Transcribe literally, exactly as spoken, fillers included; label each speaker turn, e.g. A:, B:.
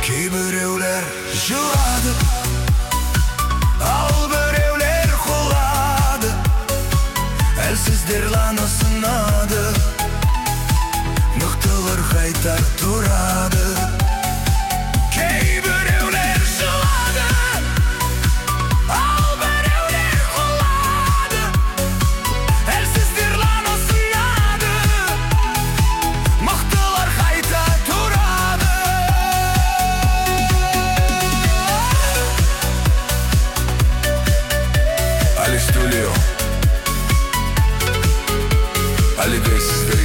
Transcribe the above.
A: Кейбіреулер жылады, ал біреулер құлады. Әлсіздер ланы сынады, мықтылар қайта тұрады. Кейбіреулер жылады, ал біреулер құлады. Әлсіздер ланы сынады, мықтылар қайта тұрады. Ali Studio, Ali Bey sizde.